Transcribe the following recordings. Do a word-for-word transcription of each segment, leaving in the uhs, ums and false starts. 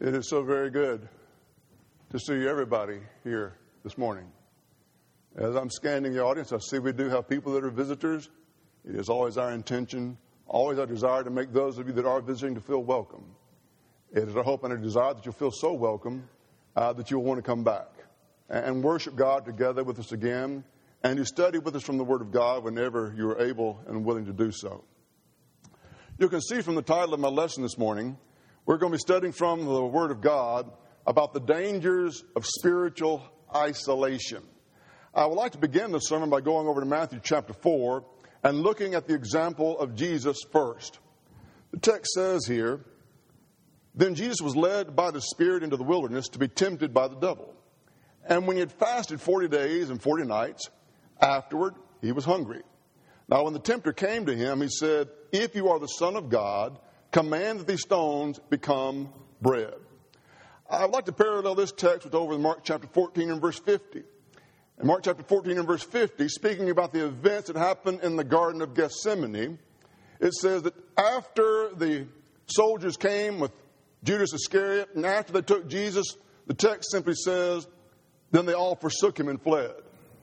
It is so very good to see everybody here this morning. As I'm scanning the audience, I see we do have people that are visitors. It is always our intention, always our desire to make those of you that are visiting to feel welcome. It is our hope and our desire that you'll feel so welcome uh, that you'll want to come back and worship God together with us again, and to study with us from the Word of God whenever you are able and willing to do so. You can see from the title of my lesson this morning, we're going to be studying from the Word of God about the dangers of spiritual isolation. I would like to begin this sermon by going over to Matthew chapter four and looking at the example of Jesus first. The text says here, "Then Jesus was led by the Spirit into the wilderness to be tempted by the devil. And when he had fasted forty days and forty nights, afterward he was hungry. Now when the tempter came to him, he said, 'If you are the Son of God, command that these stones become bread.'" I would like to parallel this text with over in Mark chapter fourteen and verse fifty. In Mark chapter fourteen and verse fifty, speaking about the events that happened in the Garden of Gethsemane, it says that after the soldiers came with Judas Iscariot, and after they took Jesus, the text simply says, then they all forsook him and fled.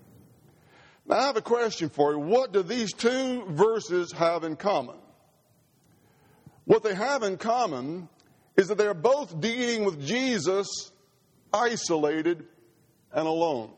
Now I have a question for you. What do these two verses have in common? What they have in common is that they are both dealing with Jesus isolated and alone.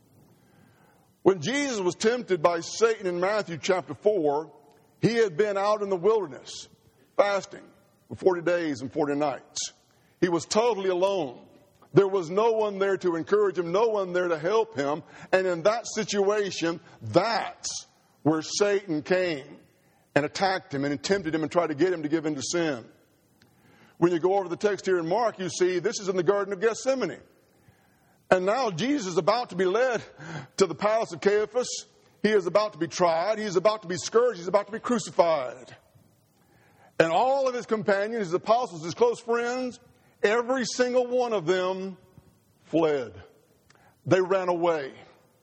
When Jesus was tempted by Satan in Matthew chapter four, he had been out in the wilderness fasting for forty days and forty nights. He was totally alone. There was no one there to encourage him, no one there to help him. And in that situation, that's where Satan came and attacked him and tempted him and tried to get him to give in to sin. When you go over the text here in Mark, you see this is in the Garden of Gethsemane. And now Jesus is about to be led to the palace of Caiaphas. He is about to be tried. He is about to be scourged. He's about to be crucified. And all of his companions, his apostles, his close friends, every single one of them fled. They ran away.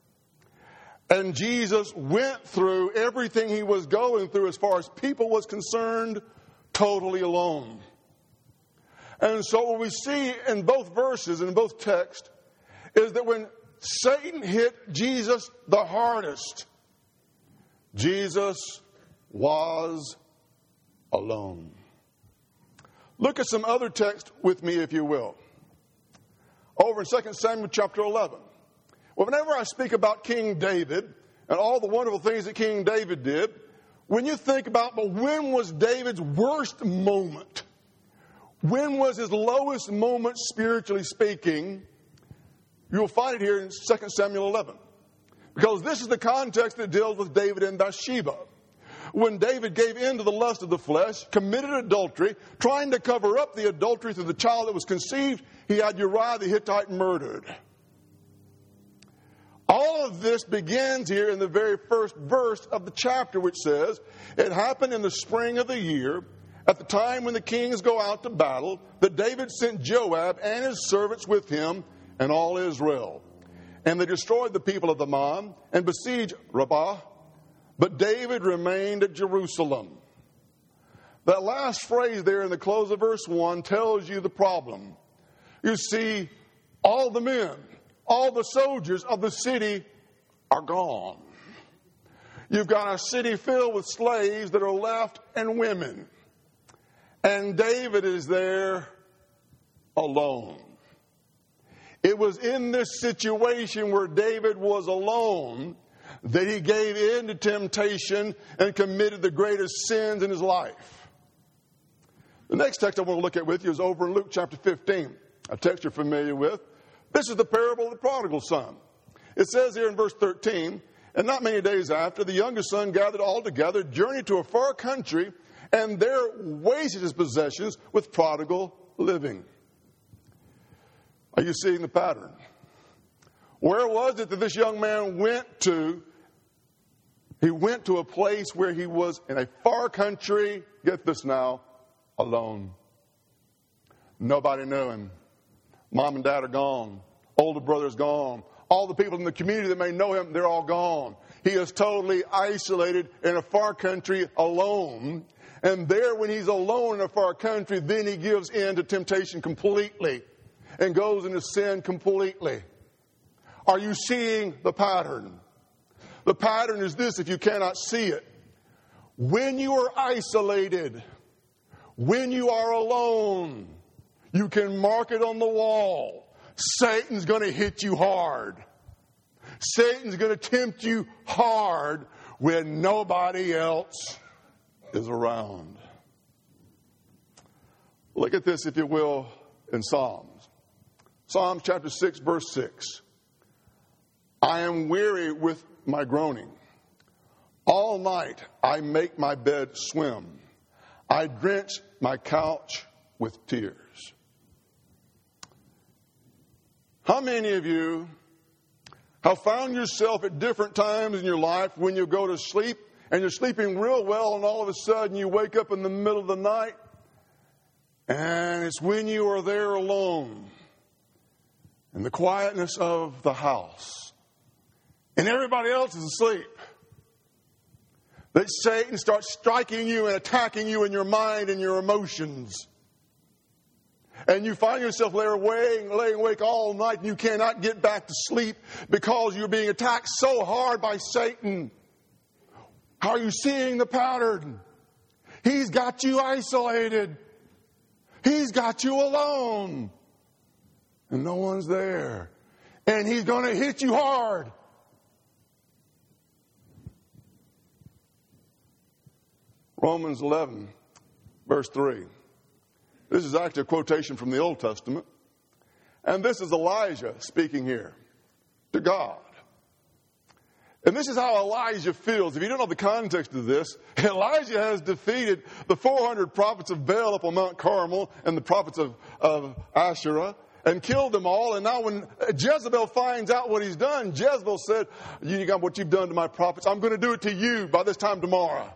And Jesus went through everything he was going through as far as people was concerned, totally alone. And so what we see in both verses, in both texts, is that when Satan hit Jesus the hardest, Jesus was alone. Look at some other text with me, if you will. Over in Second Samuel chapter eleven. Well, whenever I speak about King David and all the wonderful things that King David did, when you think about, but when was David's worst moment? When was his lowest moment, spiritually speaking? You'll find it here in Second Samuel eleven. Because this is the context that deals with David and Bathsheba. When David gave in to the lust of the flesh, committed adultery, trying to cover up the adultery through the child that was conceived, he had Uriah the Hittite murdered. All of this begins here in the very first verse of the chapter, which says, "It happened in the spring of the year, at the time when the kings go out to battle, that David sent Joab and his servants with him and all Israel. And they destroyed the people of Ammon and besieged Rabbah. But David remained at Jerusalem." That last phrase there in the close of verse one tells you the problem. You see, all the men, all the soldiers of the city are gone. You've got a city filled with slaves that are left and women. And David is there alone. It was in this situation where David was alone that he gave in to temptation and committed the greatest sins in his life. The next text I want to look at with you is over in Luke chapter fifteen, a text you're familiar with. This is the parable of the prodigal son. It says here in verse thirteen, "And not many days after, the youngest son gathered all together, journeyed to a far country, and there wasted his possessions with prodigal living." Are you seeing the pattern? Where was it that this young man went to? He went to a place where he was in a far country, get this now, alone. Nobody knew him. Mom and dad are gone. Older brother's gone. All the people in the community that may know him, they're all gone. He is totally isolated in a far country alone. And there, when he's alone in a far country, then he gives in to temptation completely and goes into sin completely. Are you seeing the pattern? The pattern is this, if you cannot see it. When you are isolated, when you are alone, you can mark it on the wall. Satan's going to hit you hard. Satan's going to tempt you hard when nobody else is around. Look at this, if you will, in Psalms. Psalms chapter six, verse six. I am weary with my groaning. All night I make my bed swim. I drench my couch with tears. How many of you have found yourself at different times in your life when you go to sleep and you're sleeping real well and all of a sudden you wake up in the middle of the night and it's when you are there alone in the quietness of the house and everybody else is asleep that Satan starts striking you and attacking you in your mind and your emotions. And you find yourself laying, laying awake all night and you cannot get back to sleep because you're being attacked so hard by Satan. How are you seeing the pattern? He's got you isolated. He's got you alone. And no one's there. And he's going to hit you hard. Romans eleven, verse three. This is actually a quotation from the Old Testament. And this is Elijah speaking here to God. And this is how Elijah feels. If you don't know the context of this, Elijah has defeated the four hundred prophets of Baal up on Mount Carmel and the prophets of, of Asherah and killed them all. And now when Jezebel finds out what he's done, Jezebel said, you got what you've done to my prophets. I'm going to do it to you by this time tomorrow.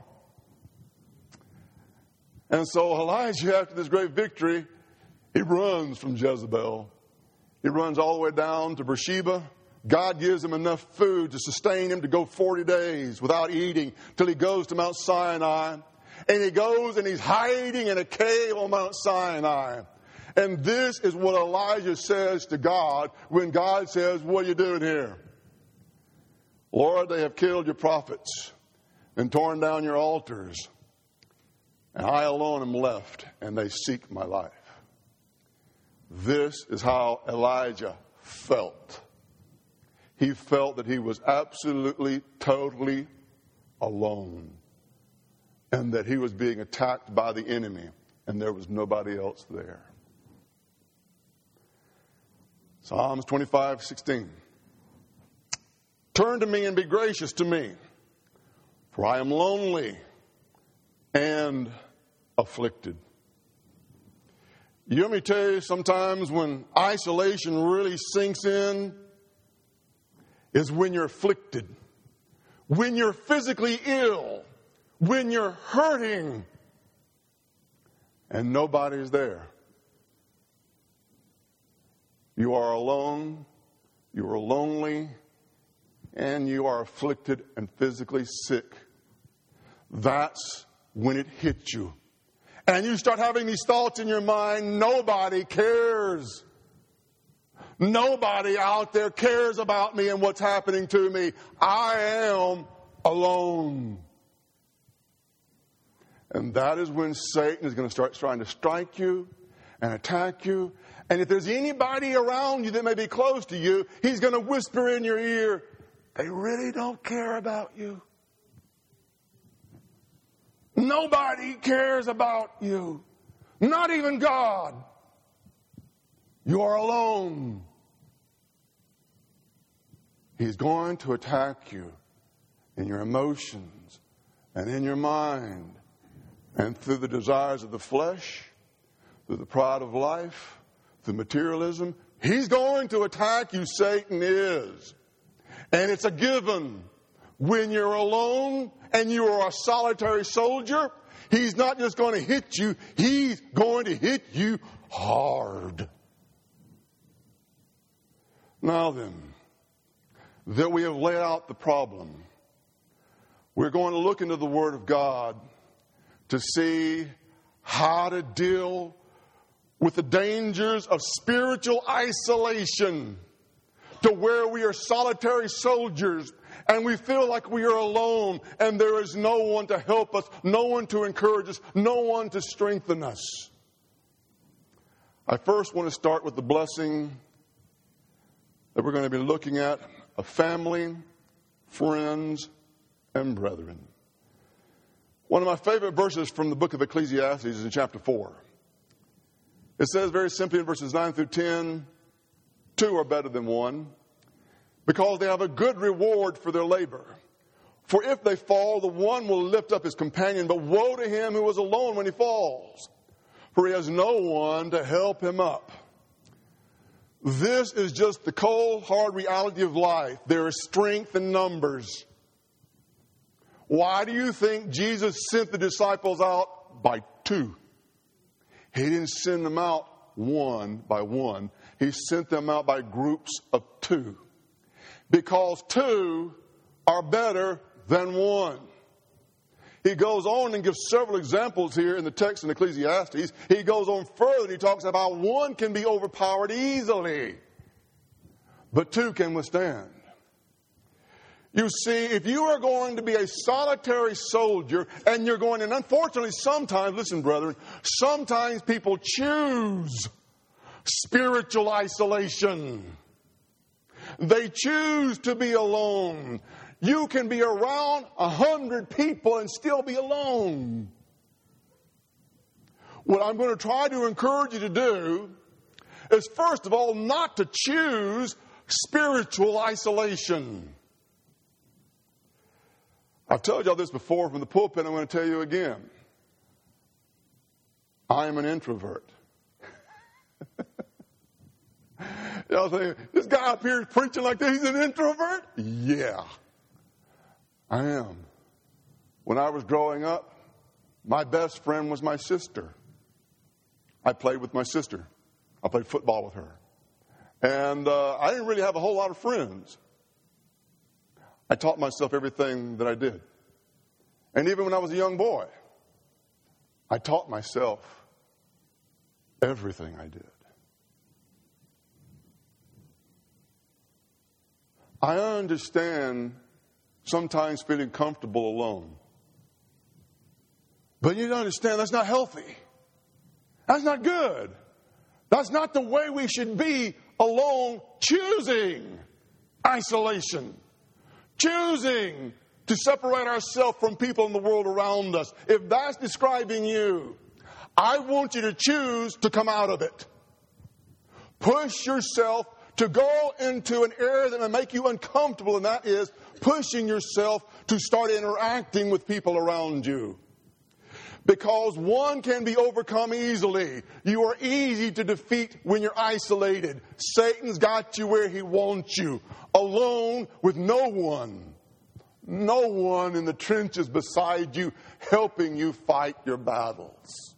And so Elijah, after this great victory, he runs from Jezebel. He runs all the way down to Beersheba. God gives him enough food to sustain him to go forty days without eating till he goes to Mount Sinai. And he goes and he's hiding in a cave on Mount Sinai. And this is what Elijah says to God when God says, what are you doing here? Lord, they have killed your prophets and torn down your altars. And I alone am left, and they seek my life. This is how Elijah felt. He felt that he was absolutely, totally alone. And that he was being attacked by the enemy, and there was nobody else there. Psalms twenty-five, sixteen. Turn to me and be gracious to me, for I am lonely and afflicted. You let me tell you, sometimes when isolation really sinks in is when you're afflicted, when you're physically ill, when you're hurting and nobody's there. You are alone, you are lonely, and you are afflicted and physically sick. That's when it hits you. And you start having these thoughts in your mind, nobody cares. Nobody out there cares about me and what's happening to me. I am alone. And that is when Satan is going to start trying to strike you and attack you. And if there's anybody around you that may be close to you, he's going to whisper in your ear, they really don't care about you. Nobody cares about you. Not even God. You are alone. He's going to attack you in your emotions and in your mind and through the desires of the flesh, through the pride of life, through materialism. He's going to attack you, Satan is. And it's a given. When you're alone and you are a solitary soldier, he's not just going to hit you, he's going to hit you hard. Now then, that we have laid out the problem, we're going to look into the Word of God to see how to deal with the dangers of spiritual isolation, to where we are solitary soldiers and we feel like we are alone and there is no one to help us, no one to encourage us, no one to strengthen us. I first want to start with the blessing that we're going to be looking at of family, friends, and brethren. One of my favorite verses from the book of Ecclesiastes is in chapter four. It says very simply in verses nine through ten, two are better than one, because they have a good reward for their labor. For if they fall, the one will lift up his companion, but woe to him who is alone when he falls, for he has no one to help him up. This is just the cold, hard reality of life. There is strength in numbers. Why do you think Jesus sent the disciples out by two? He didn't send them out one by one. He sent them out by groups of two. Because two are better than one. He goes on and gives several examples here in the text in Ecclesiastes. He goes on further and he talks about one can be overpowered easily, but two can withstand. You see, if you are going to be a solitary soldier and you're going, and unfortunately sometimes, listen brethren, sometimes people choose spiritual isolation. They choose to be alone. You can be around a hundred people and still be alone. What I'm going to try to encourage you to do is, first of all, not to choose spiritual isolation. I've told y'all this before from the pulpit. I'm going to tell you again. I am an introvert. Y'all say, this guy up here is preaching like this, he's an introvert? Yeah, I am. When I was growing up, my best friend was my sister. I played with my sister. I played football with her. And uh, I didn't really have a whole lot of friends. I taught myself everything that I did. And even when I was a young boy, I taught myself everything I did. I understand sometimes feeling comfortable alone. But you understand that's not healthy. That's not good. That's not the way we should be alone, choosing isolation. Choosing to separate ourselves from people in the world around us. If that's describing you, I want you to choose to come out of it. Push yourself to go into an area that may make you uncomfortable, and that is pushing yourself to start interacting with people around you. Because one can be overcome easily. You are easy to defeat when you're isolated. Satan's got you where he wants you. Alone with no one. No one in the trenches beside you helping you fight your battles.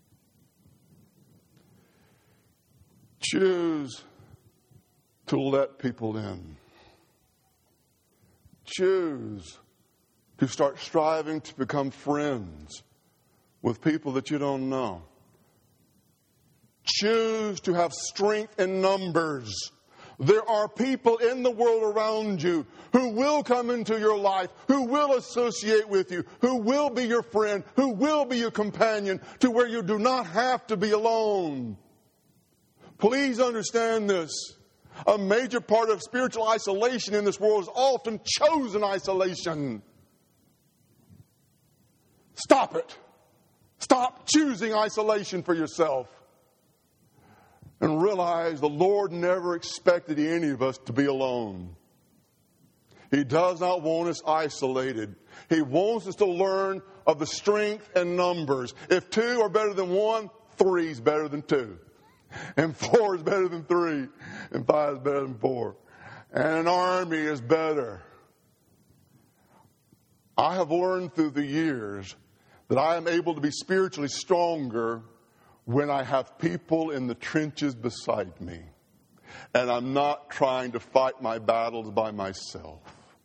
Choose to let people in. Choose to start striving to become friends with people that you don't know. Choose to have strength in numbers. There are people in the world around you who will come into your life, who will associate with you, who will be your friend, who will be your companion, to where you do not have to be alone. Please understand this. A major part of spiritual isolation in this world is often chosen isolation. Stop it. Stop choosing isolation for yourself. And realize the Lord never expected any of us to be alone. He does not want us isolated. He wants us to learn of the strength in numbers. If two are better than one, three is better than two. And four is better than three. And five is better than four. And an army is better. I have learned through the years that I am able to be spiritually stronger when I have people in the trenches beside me. And I'm not trying to fight my battles by myself.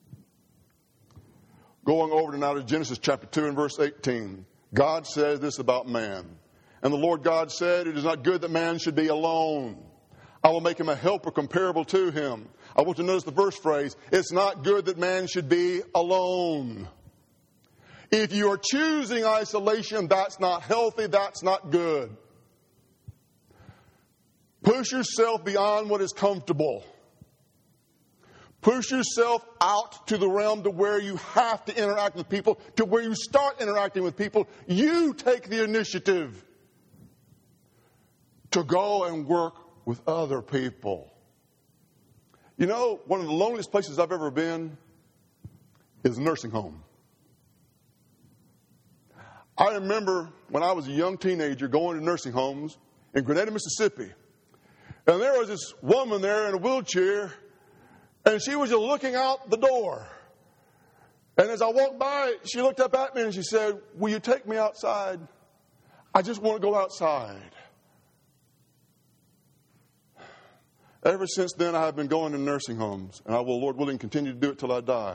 Going over to now to Genesis chapter two and verse eighteen. God says this about man. And the Lord God said, it is not good that man should be alone. I will make him a helper comparable to him. I want you to notice the first phrase. It's not good that man should be alone. If you are choosing isolation, that's not healthy, that's not good. Push yourself beyond what is comfortable. Push yourself out to the realm to where you have to interact with people, to where you start interacting with people. You take the initiative to go and work with other people. You know, one of the loneliest places I've ever been is a nursing home. I remember when I was a young teenager going to nursing homes in Grenada, Mississippi. And there was this woman there in a wheelchair, and she was just looking out the door. And as I walked by, she looked up at me and she said, will you take me outside? I just want to go outside. Ever since then, I have been going to nursing homes, and I will, Lord willing, continue to do it till I die.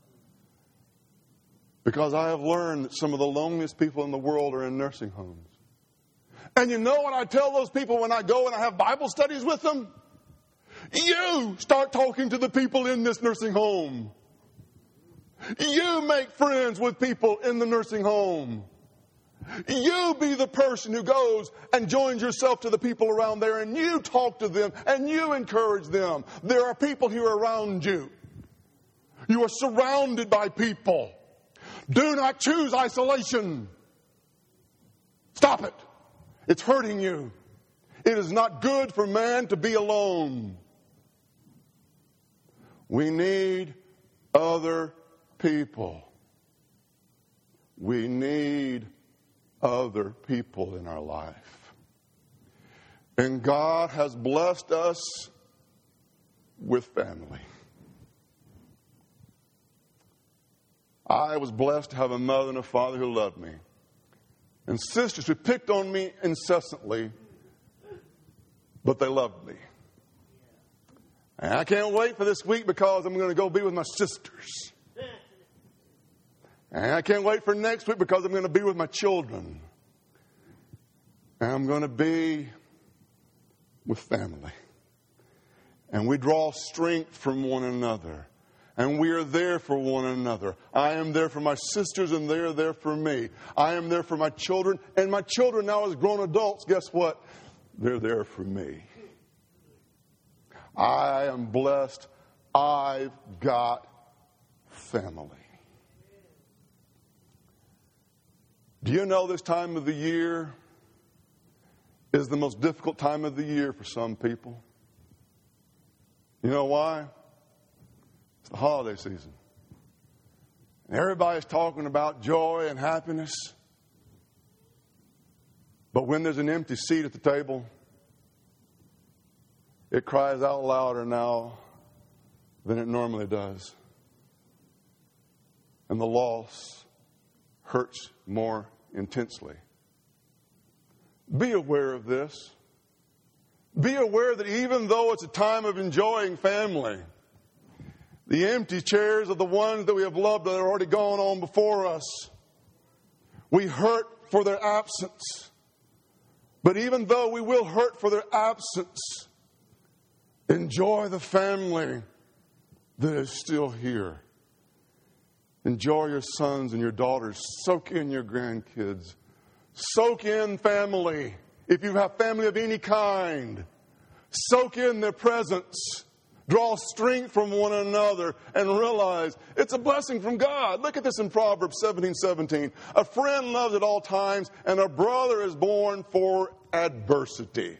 Because I have learned that some of the loneliest people in the world are in nursing homes. And you know what I tell those people when I go and I have Bible studies with them? You start talking to the people in this nursing home. You make friends with people in the nursing home. You be the person who goes and joins yourself to the people around there, and you talk to them and you encourage them. There are people here around you. You are surrounded by people. Do not choose isolation. Stop it. It's hurting you. It is not good for man to be alone. We need other people. We need other people in our life. And God has blessed us with family. I was blessed to have a mother and a father who loved me. And sisters who picked on me incessantly, but they loved me. And I can't wait for this week because I'm going to go be with my sisters. And I can't wait for next week because I'm going to be with my children. And I'm going to be with family. And we draw strength from one another. And we are there for one another. I am there for my sisters and they are there for me. I am there for my children. And my children now as grown adults, guess what? They're there for me. I am blessed. I've got family. Do you know this time of the year is the most difficult time of the year for some people? You know why? It's the holiday season. And everybody's talking about joy and happiness. But when there's an empty seat at the table, it cries out louder now than it normally does. And the loss hurts more intensely. Be aware of this. Be aware that even though it's a time of enjoying family, the empty chairs of the ones that we have loved that are already gone on before us, we hurt for their absence. But even though we will hurt for their absence, enjoy the family that is still here. Enjoy your sons and your daughters. Soak in your grandkids. Soak in family. If you have family of any kind, soak in their presence. Draw strength from one another and realize it's a blessing from God. Look at this in Proverbs seventeen seventeen. A friend loves at all times, and a brother is born for adversity.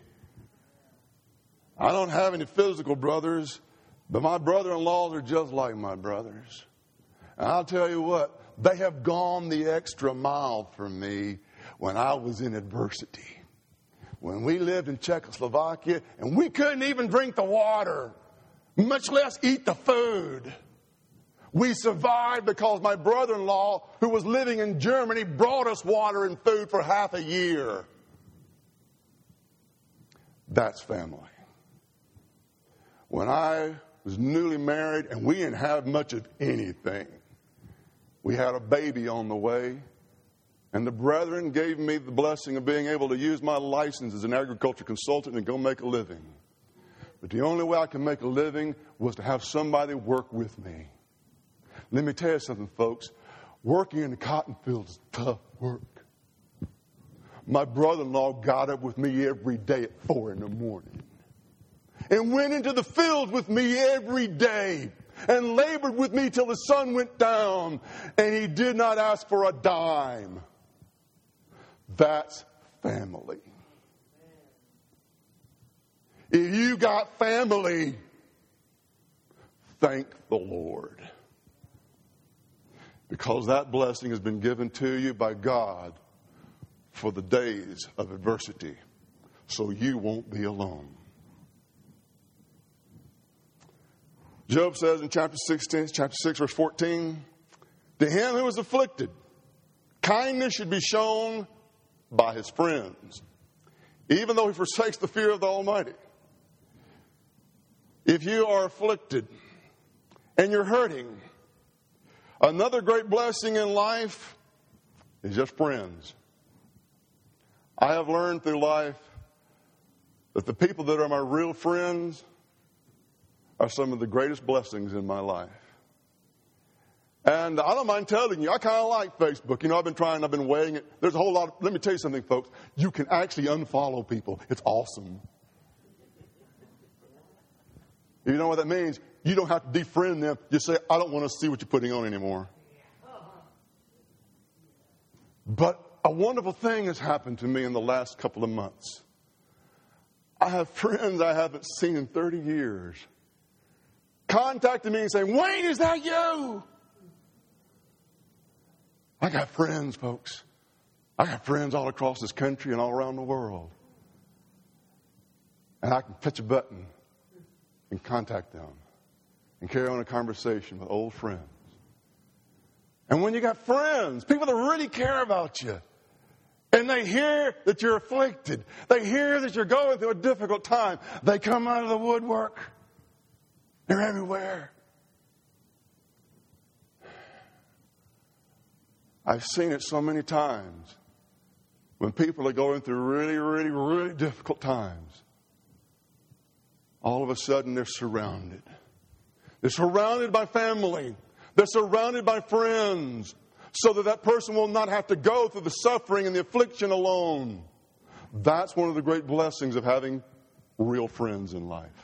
I don't have any physical brothers, but my brother-in-laws are just like my brothers. And I'll tell you what, they have gone the extra mile for me when I was in adversity. When we lived in Czechoslovakia and we couldn't even drink the water, much less eat the food. We survived because my brother-in-law, who was living in Germany, brought us water and food for half a year. That's family. when I was newly married and we didn't have much of anything. We had a baby on the way, and the brethren gave me the blessing of being able to use my license as an agriculture consultant and go make a living. But the only way I could make a living was to have somebody work with me. Let me tell you something, folks. Working in the cotton field is tough work. My brother-in-law got up with me every day at four in the morning and went into the field with me every day and labored with me till the sun went down, and he did not ask for a dime. That's family. If you got family, thank the Lord. Because that blessing has been given to you by God for the days of adversity, so you won't be alone. Job says in chapter sixteen, chapter six, verse fourteen, to him who is afflicted, kindness should be shown by his friends, even though he forsakes the fear of the Almighty. If you are afflicted and you're hurting, another great blessing in life is just friends. I have learned through life that the people that are my real friends are some of the greatest blessings in my life. And I don't mind telling you, I kind of like Facebook. You know, I've been trying, I've been weighing it. There's a whole lot of, let me tell you something, folks. You can actually unfollow people. It's awesome. You know what that means? You don't have to defriend them. Just say, I don't want to see what you're putting on anymore. But a wonderful thing has happened to me in the last couple of months. I have friends I haven't seen in thirty years contacting me and saying, Wayne, is that you? I got friends, folks. I got friends all across this country and all around the world. And I can touch a button and contact them and carry on a conversation with old friends. And when you got friends, people that really care about you, and they hear that you're afflicted, they hear that you're going through a difficult time, they come out of the woodwork. They're everywhere. I've seen it so many times when people are going through really, really, really difficult times. All of a sudden, they're surrounded. They're surrounded by family. They're surrounded by friends, so that that person will not have to go through the suffering and the affliction alone. That's one of the great blessings of having real friends in life.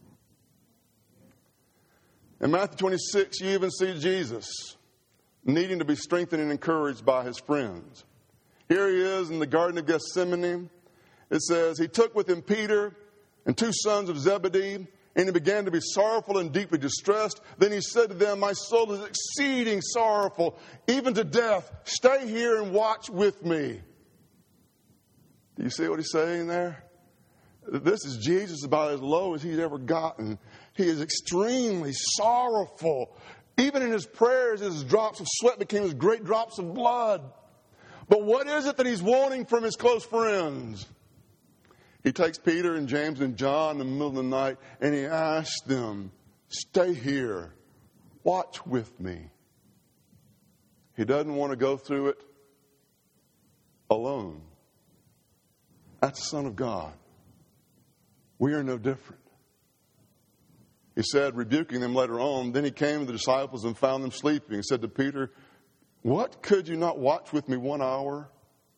In Matthew twenty-six, you even see Jesus needing to be strengthened and encouraged by his friends. Here he is in the Garden of Gethsemane. It says, he took with him Peter and two sons of Zebedee, and he began to be sorrowful and deeply distressed. Then he said to them, my soul is exceeding sorrowful, even to death. Stay here and watch with me. Do you see what he's saying there? This is Jesus about as low as he's ever gotten. He is extremely sorrowful. Even in his prayers, his drops of sweat became as great drops of blood. But what is it that he's wanting from his close friends? He takes Peter and James and John in the middle of the night and he asks them, stay here, watch with me. He doesn't want to go through it alone. That's the Son of God. We are no different. He said, rebuking them later on, then he came to the disciples and found them sleeping. He said to Peter, what, could you not watch with me one hour?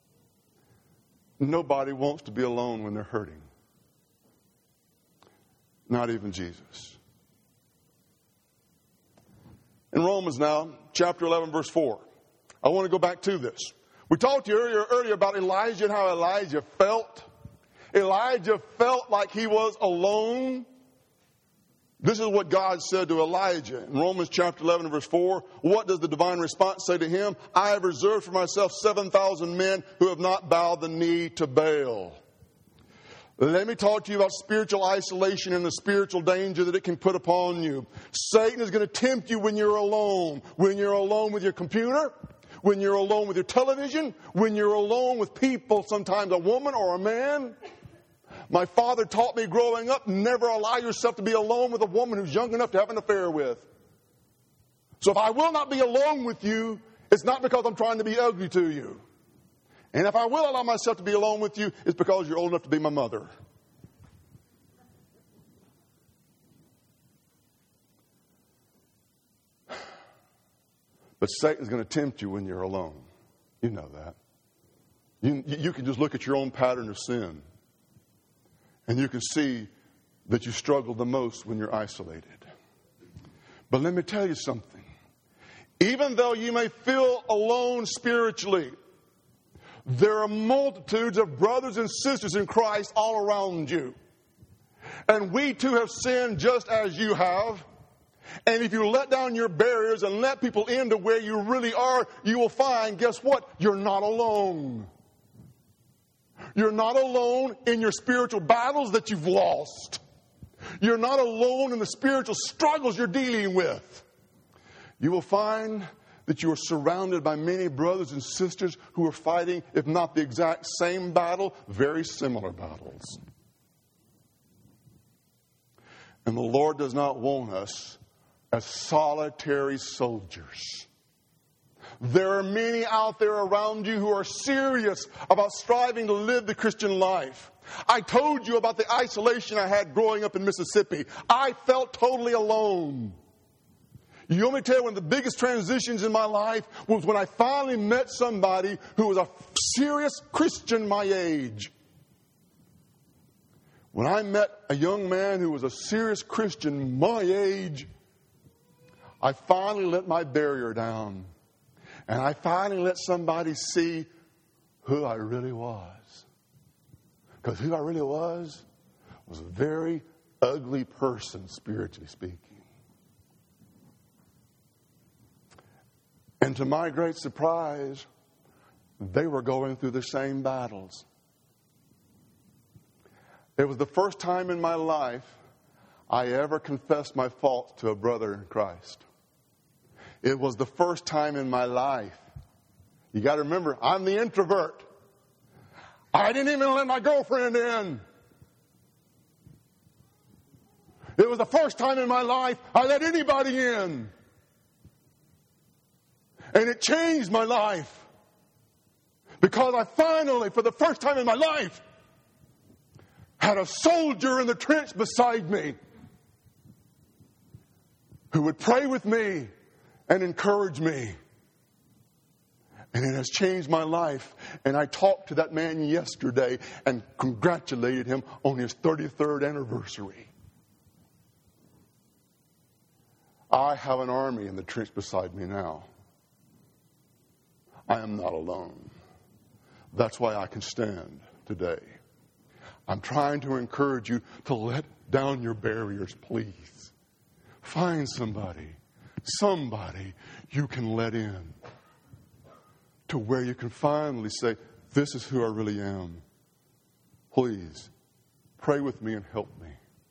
Nobody wants to be alone when they're hurting. Not even Jesus. In Romans now, chapter eleven, verse four. I want to go back to this. We talked to you earlier, earlier about Elijah and how Elijah felt. Elijah felt like he was alone. This is what God said to Elijah in Romans chapter eleven, verse four. What does the divine response say to him? I have reserved for myself seven thousand men who have not bowed the knee to Baal. Let me talk to you about spiritual isolation and the spiritual danger that it can put upon you. Satan is going to tempt you when you're alone. When you're alone with your computer, when you're alone with your television, when you're alone with people, sometimes a woman or a man. My father taught me growing up, never allow yourself to be alone with a woman who's young enough to have an affair with. So if I will not be alone with you, it's not because I'm trying to be ugly to you. And if I will allow myself to be alone with you, it's because you're old enough to be my mother. But Satan's going to tempt you when you're alone. You know that. You, you can just look at your own pattern of sin. And you can see that you struggle the most when you're isolated. But let me tell you something. Even though you may feel alone spiritually, there are multitudes of brothers and sisters in Christ all around you. And we too have sinned just as you have. And if you let down your barriers and let people into where you really are, you will find, guess what? You're not alone. You're not alone in your spiritual battles that you've lost. You're not alone in the spiritual struggles you're dealing with. You will find that you are surrounded by many brothers and sisters who are fighting, if not the exact same battle, very similar battles. And the Lord does not want us as solitary soldiers. There are many out there around you who are serious about striving to live the Christian life. I told you about the isolation I had growing up in Mississippi. I felt totally alone. You want me to tell you, one of the biggest transitions in my life was when I finally met somebody who was a serious Christian my age. When I met a young man who was a serious Christian my age, I finally let my barrier down. And I finally let somebody see who I really was. Because who I really was was a very ugly person, spiritually speaking. And to my great surprise, they were going through the same battles. It was the first time in my life I ever confessed my faults to a brother in Christ. It was the first time in my life. You got to remember, I'm the introvert. I didn't even let my girlfriend in. It was the first time in my life I let anybody in. And it changed my life. Because I finally, for the first time in my life, had a soldier in the trench beside me who would pray with me and encourage me. And it has changed my life. And I talked to that man yesterday and congratulated him on his thirty-third anniversary. I have an army in the trench beside me now. I am not alone. That's why I can stand today. I'm trying to encourage you to let down your barriers, please. Find somebody, somebody you can let in to where you can finally say, this is who I really am. Please, pray with me and help me.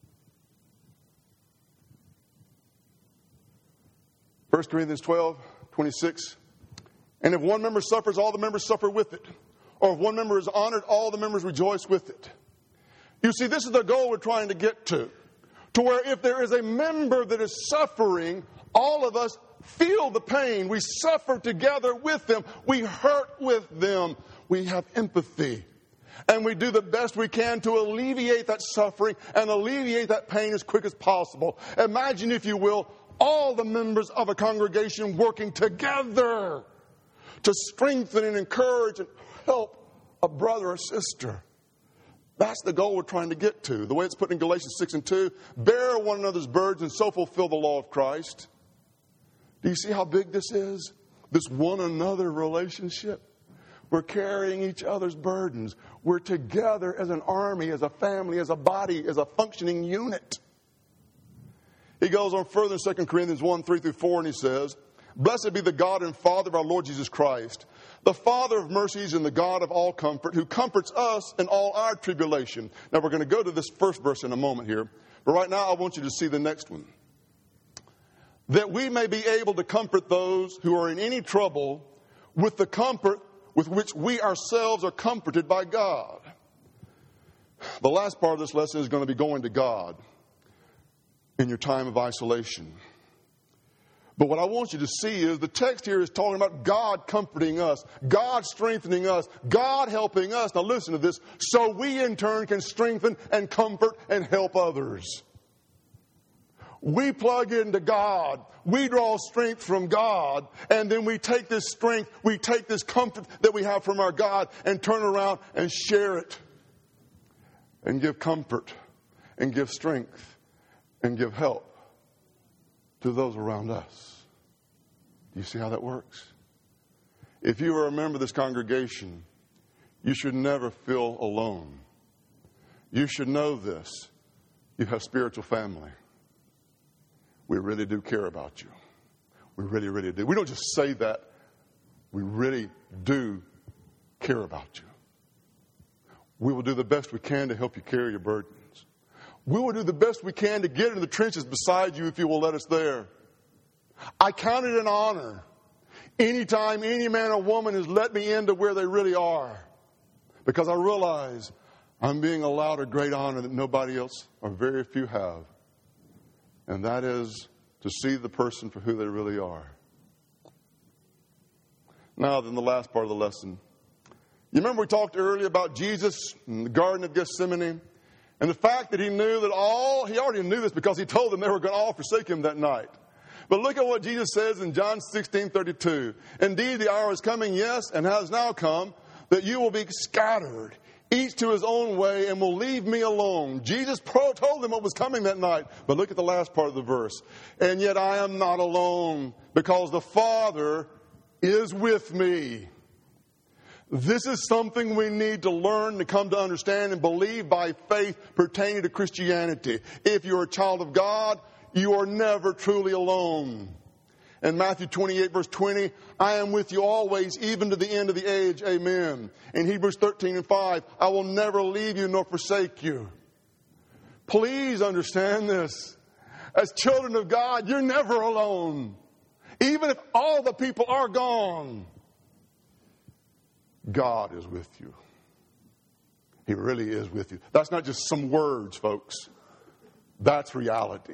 First Corinthians twelve, twenty-six. And if one member suffers, all the members suffer with it. Or if one member is honored, all the members rejoice with it. You see, this is the goal we're trying to get to. To where if there is a member that is suffering, all of us feel the pain. We suffer together with them. We hurt with them. We have empathy. And we do the best we can to alleviate that suffering and alleviate that pain as quick as possible. Imagine, if you will, all the members of a congregation working together to strengthen and encourage and help a brother or sister. That's the goal we're trying to get to. The way it's put in Galatians six and two, bear one another's burdens and so fulfill the law of Christ. Do you see how big this is? This one another relationship. We're carrying each other's burdens. We're together as an army, as a family, as a body, as a functioning unit. He goes on further in Second Corinthians one, three through four, and he says, blessed be the God and Father of our Lord Jesus Christ, the Father of mercies and the God of all comfort, who comforts us in all our tribulation. Now, we're going to go to this first verse in a moment here. But right now, I want you to see the next one. That we may be able to comfort those who are in any trouble with the comfort with which we ourselves are comforted by God. The last part of this lesson is going to be going to God in your time of isolation. But what I want you to see is the text here is talking about God comforting us, God strengthening us, God helping us. Now listen to this. So we in turn can strengthen and comfort and help others. We plug into God. We draw strength from God. And then we take this strength, we take this comfort that we have from our God and turn around and share it. And give comfort and give strength and give help to those around us. Do you see how that works? If you are a member of this congregation, you should never feel alone. You should know this. You have spiritual family. We really do care about you. We really, really do. We don't just say that. We really do care about you. We will do the best we can to help you carry your burdens. We will do the best we can to get into the trenches beside you if you will let us there. I count it an honor anytime any man or woman has let me into where they really are, because I realize I'm being allowed a great honor that nobody else or very few have, and that is to see the person for who they really are. Now then, the last part of the lesson. You remember we talked earlier about Jesus in the Garden of Gethsemane, and the fact that he knew that all, he already knew this because he told them they were going to all forsake him that night. But look at what Jesus says in John sixteen thirty-two. Indeed, the hour is coming, yes, and has now come, that you will be scattered, each to his own way, and will leave me alone. Jesus pro- told them what was coming that night. But look at the last part of the verse. And yet I am not alone, because the Father is with me. This is something we need to learn, to come to understand and believe by faith pertaining to Christianity. If you're a child of God, you are never truly alone. In Matthew twenty-eight, verse twenty, I am with you always, even to the end of the age. Amen. In Hebrews thirteen and five, I will never leave you nor forsake you. Please understand this. As children of God, you're never alone. Even if all the people are gone, God is with you. He really is with you. That's not just some words, folks. That's reality.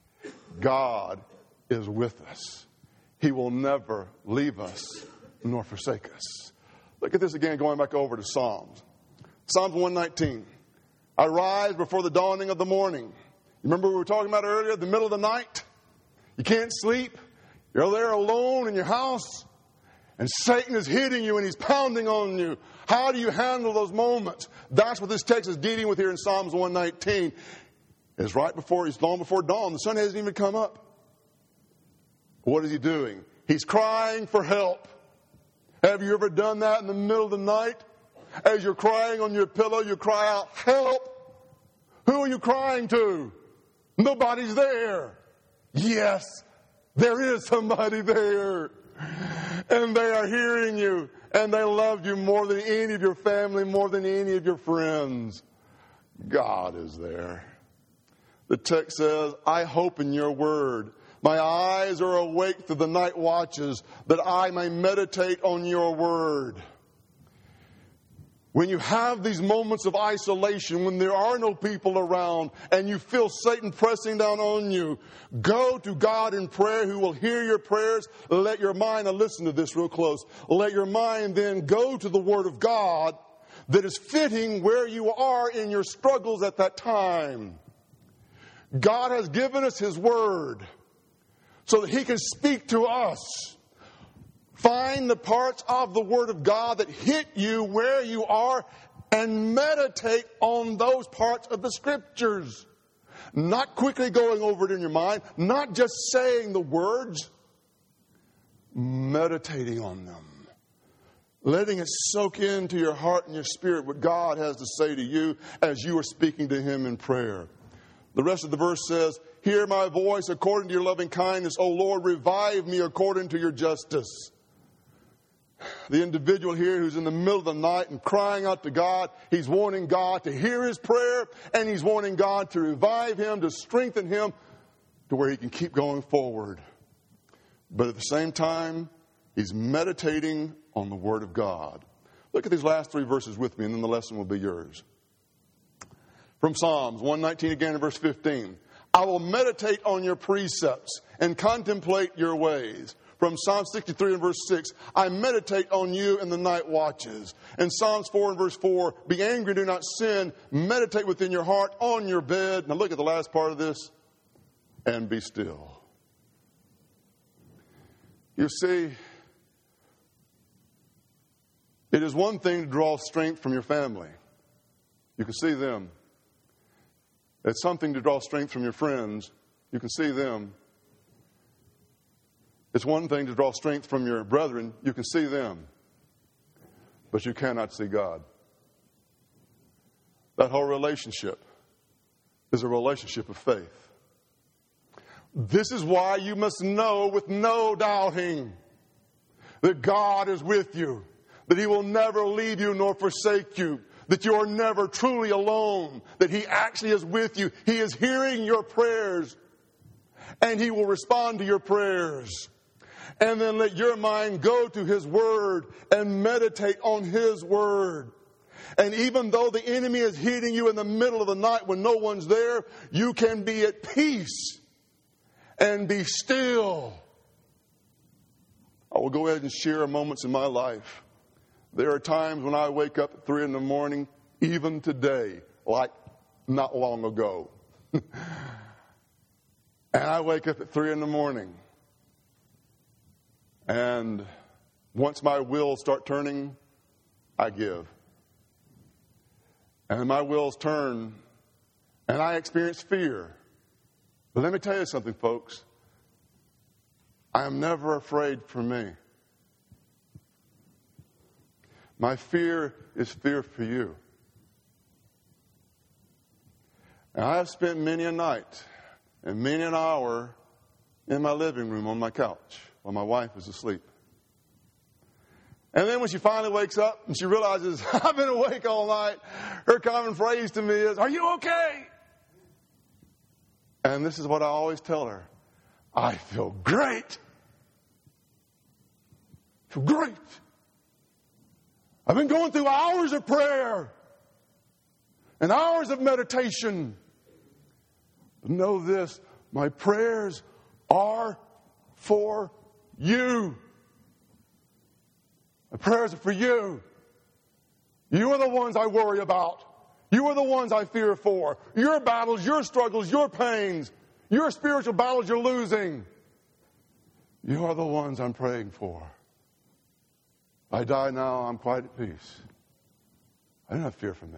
God is with us. He will never leave us nor forsake us. Look at this again, going back over to Psalms. Psalms one nineteen. I rise before the dawning of the morning. You remember we were talking about earlier, the middle of the night? You can't sleep. You're there alone in your house. And Satan is hitting you and he's pounding on you. How do you handle those moments? That's what this text is dealing with here in Psalms one nineteen. It's right before, it's long before dawn. The sun hasn't even come up. What is he doing? He's crying for help. Have you ever done that in the middle of the night? As you're crying on your pillow, you cry out, help! Who are you crying to? Nobody's there. Yes, there is somebody there. And they are hearing you. And they love you more than any of your family, more than any of your friends. God is there. The text says, I hope in your word. My eyes are awake through the night watches, that I may meditate on your word. When you have these moments of isolation, when there are no people around, and you feel Satan pressing down on you, go to God in prayer, who will hear your prayers. Let your mind, now listen to this real close, let your mind then go to the word of God that is fitting where you are in your struggles at that time. God has given us his word so that he can speak to us. Find the parts of the word of God that hit you where you are and meditate on those parts of the scriptures. Not quickly going over it in your mind, not just saying the words, meditating on them. Letting it soak into your heart and your spirit what God has to say to you as you are speaking to him in prayer. The rest of the verse says, hear my voice according to your loving kindness. O Lord, revive me according to your justice. The individual here who's in the middle of the night and crying out to God, he's wanting God to hear his prayer, and he's wanting God to revive him, to strengthen him to where he can keep going forward. But at the same time, he's meditating on the Word of God. Look at these last three verses with me, and then the lesson will be yours. From Psalms one nineteen again in verse fifteen. I will meditate on your precepts and contemplate your ways. From Psalm sixty-three and verse six, I meditate on you in the night watches. And Psalms four and verse four, be angry, do not sin. Meditate within your heart on your bed. Now look at the last part of this. And be still. You see, it is one thing to draw strength from your family. You can see them. It's something to draw strength from your friends. You can see them. It's one thing to draw strength from your brethren. You can see them. But you cannot see God. That whole relationship is a relationship of faith. This is why you must know with no doubting that God is with you, that He will never leave you nor forsake you, that you are never truly alone, that He actually is with you. He is hearing your prayers, and He will respond to your prayers. And then let your mind go to His Word and meditate on His Word. And even though the enemy is hitting you in the middle of the night when no one's there, you can be at peace and be still. I will go ahead and share moments in my life. There are times when I wake up at three in the morning, even today, like not long ago. And I wake up at three in the morning. And once my wheels start turning, I give. And my wheels turn, and I experience fear. But let me tell you something, folks. I am never afraid for me. My fear is fear for you. And I have spent many a night and many an hour in my living room on my couch while my wife is asleep. And then when she finally wakes up and she realizes, I've been awake all night, her common phrase to me is, are you okay? And this is what I always tell her. I feel great. I feel great. I've been going through hours of prayer and hours of meditation. But know this, my prayers are for you. My prayers are for you. You are the ones I worry about. You are the ones I fear for. Your battles, your struggles, your pains, your spiritual battles you're losing. You are the ones I'm praying for. I die now, I'm quite at peace. I don't have fear for me.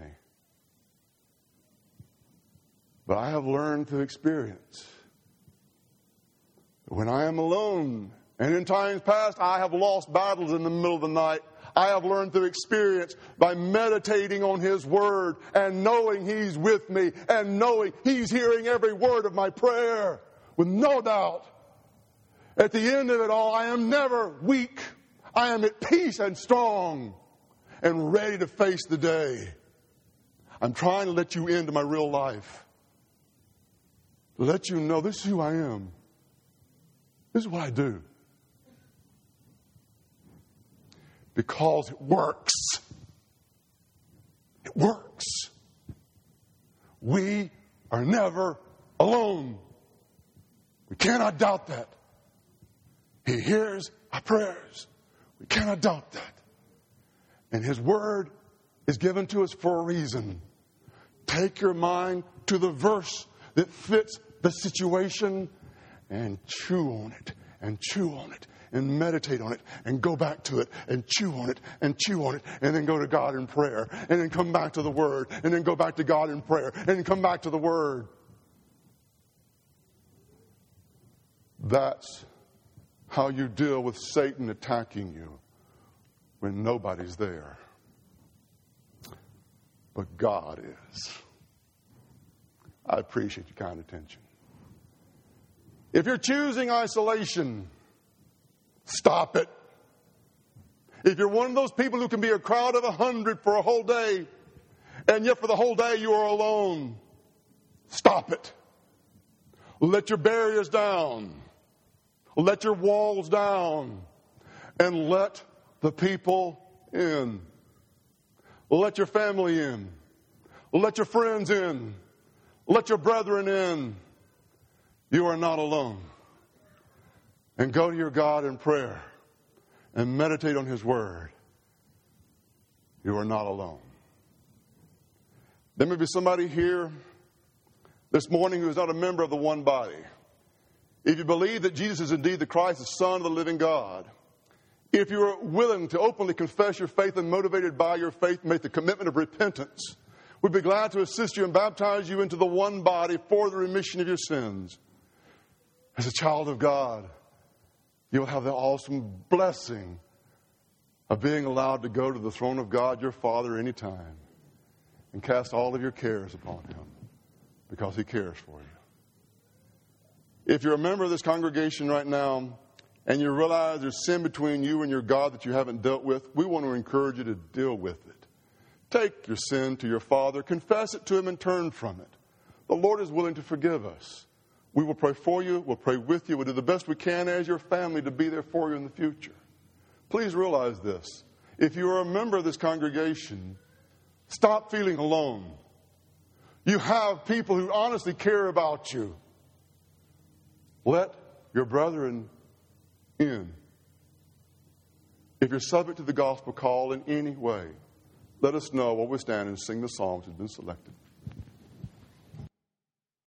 But I have learned through experience that when I am alone, and in times past I have lost battles in the middle of the night, I have learned through experience by meditating on His Word and knowing He's with me and knowing He's hearing every word of my prayer with no doubt. At the end of it all, I am never weak. I am at peace and strong and ready to face the day. I'm trying to let you into my real life. To let you know this is who I am. This is what I do. Because it works. It works. We are never alone. We cannot doubt that. He hears our prayers. We cannot doubt that. And His Word is given to us for a reason. Take your mind to the verse that fits the situation and chew on it and chew on it and meditate on it and go back to it and chew on it and chew on it and then go to God in prayer and then come back to the Word and then go back to God in prayer and then come back to the Word. That's how you deal with Satan attacking you when nobody's there. But God is. I appreciate your kind attention. If you're choosing isolation, stop it. If you're one of those people who can be a crowd of a hundred for a whole day, and yet for the whole day you are alone, stop it. Let your barriers down. Let your walls down. And let the people in. Let your family in. Let your friends in. Let your brethren in. You are not alone. And go to your God in prayer and meditate on His Word. You are not alone. There may be somebody here this morning who is not a member of the one body. If you believe that Jesus is indeed the Christ, the Son of the living God, if you are willing to openly confess your faith and motivated by your faith, make the commitment of repentance, we'd be glad to assist you and baptize you into the one body for the remission of your sins. As a child of God, you will have the awesome blessing of being allowed to go to the throne of God, your Father, anytime and cast all of your cares upon Him because He cares for you. If you're a member of this congregation right now and you realize there's sin between you and your God that you haven't dealt with, we want to encourage you to deal with it. Take your sin to your Father, confess it to Him, and turn from it. The Lord is willing to forgive us. We will pray for you. We'll pray with you. We'll do the best we can as your family to be there for you in the future. Please realize this. If you are a member of this congregation, stop feeling alone. You have people who honestly care about you. Let your brethren in. If you're subject to the gospel call in any way, let us know while we stand and sing the songs that have been selected.